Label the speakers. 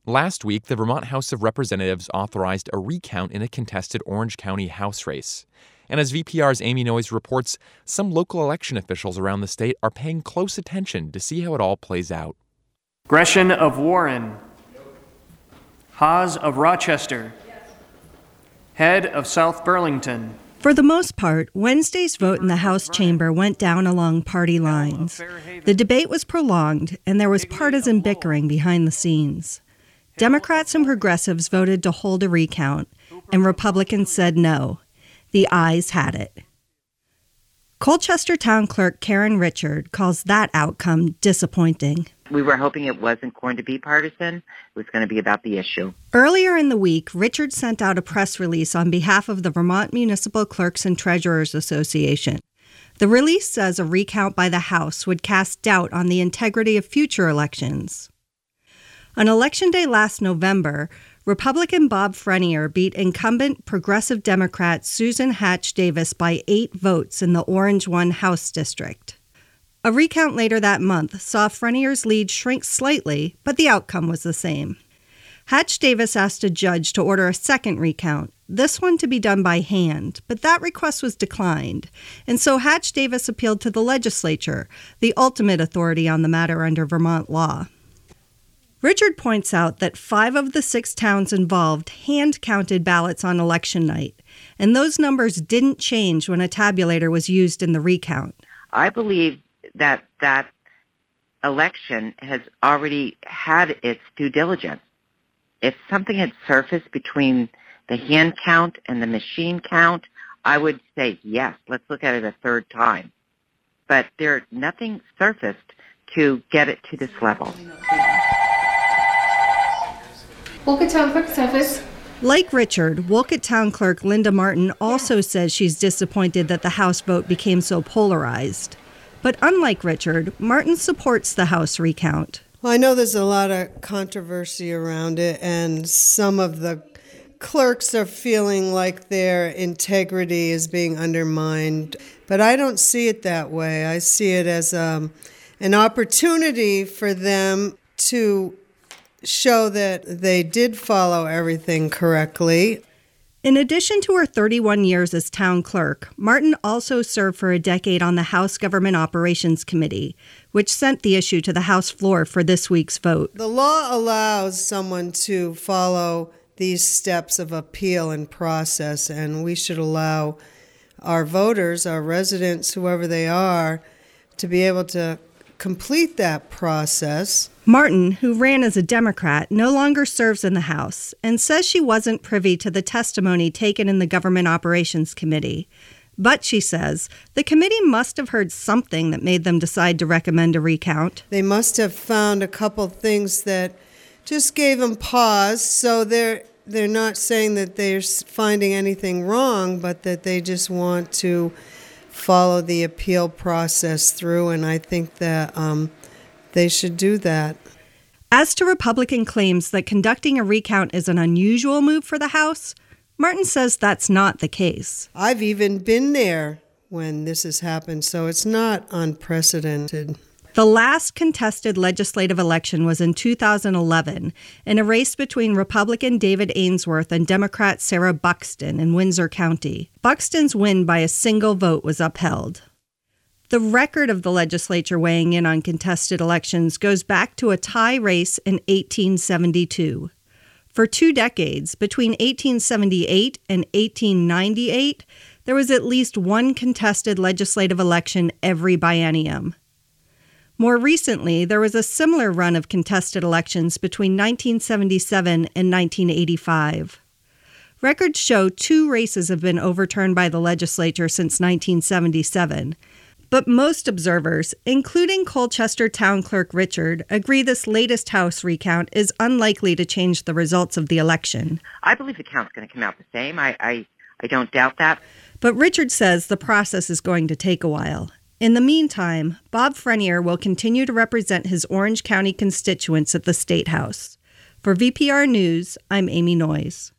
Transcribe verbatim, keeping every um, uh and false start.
Speaker 1: Last week, the Vermont House of Representatives authorized a recount in a contested Orange County House race. And as V P R's Amy Noyes reports, some local election officials around the state are paying close attention to see how it all plays out.
Speaker 2: Gresham of Warren. Haas of Rochester. Head of South Burlington.
Speaker 3: For the most part, Wednesday's vote in the House chamber went down along party lines. The debate was prolonged, and there was partisan bickering behind the scenes. Democrats and progressives voted to hold a recount, and Republicans said no. The ayes had it. Colchester Town Clerk Karen Richard calls that outcome disappointing.
Speaker 4: We were hoping it wasn't going to be partisan. It was going to be about the issue.
Speaker 3: Earlier in the week, Richard sent out a press release on behalf of the Vermont Municipal Clerks and Treasurers Association. The release says a recount by the House would cast doubt on the integrity of future elections. On Election Day last November, Republican Bob Frenier beat incumbent Progressive Democrat Susan Hatch Davis by eight votes in the Orange one House district. A recount later that month saw Frenier's lead shrink slightly, but the outcome was the same. Hatch Davis asked a judge to order a second recount, this one to be done by hand, but that request was declined, and so Hatch Davis appealed to the legislature, the ultimate authority on the matter under Vermont law. Richard points out that five of the six towns involved hand-counted ballots on election night, and those numbers didn't change when a tabulator was used in the recount.
Speaker 4: I believe that that election has already had its due diligence. If something had surfaced between the hand count and the machine count, I would say, yes, let's look at it a third time. But there nothing surfaced to get it to this level.
Speaker 5: Wolcott Town Clerk's office.
Speaker 3: Like Richard, Wolcott Town Clerk Linda Martin also says she's disappointed that the House vote became so polarized. But unlike Richard, Martin supports the House recount.
Speaker 6: Well, I know there's a lot of controversy around it, and some of the clerks are feeling like their integrity is being undermined. But I don't see it that way. I see it as um, an opportunity for them to show that they did follow everything correctly.
Speaker 3: In addition to her thirty-one years as town clerk, Martin also served for a decade on the House Government Operations Committee, which sent the issue to the House floor for this week's vote.
Speaker 6: The law allows someone to follow these steps of appeal and process, and we should allow our voters, our residents, whoever they are, to be able to complete that process.
Speaker 3: Martin, who ran as a Democrat, no longer serves in the House and says she wasn't privy to the testimony taken in the Government Operations Committee. But, she says, the committee must have heard something that made them decide to recommend a recount.
Speaker 6: They must have found a couple things that just gave them pause, so they're they're not saying that they're finding anything wrong, but that they just want to follow the appeal process through, and I think that um, they should do that.
Speaker 3: As to Republican claims that conducting a recount is an unusual move for the House, Martin says that's not the case.
Speaker 6: I've even been there when this has happened, so it's not unprecedented.
Speaker 3: The last contested legislative election was in two thousand eleven, in a race between Republican David Ainsworth and Democrat Sarah Buxton in Windsor County. Buxton's win by a single vote was upheld. The record of the legislature weighing in on contested elections goes back to a tie race in eighteen seventy-two. For two decades, between eighteen seventy-eight and eighteen ninety-eight, there was at least one contested legislative election every biennium. More recently, there was a similar run of contested elections between nineteen seventy-seven and nineteen eighty-five. Records show two races have been overturned by the legislature since nineteen seventy-seven, but most observers, including Colchester Town Clerk Richard, agree this latest House recount is unlikely to change the results of the election.
Speaker 4: I believe the count's going to come out the same. I, I, I don't doubt that.
Speaker 3: But Richard says the process is going to take a while. In the meantime, Bob Frenier will continue to represent his Orange County constituents at the State House. For V P R News, I'm Amy Noyes.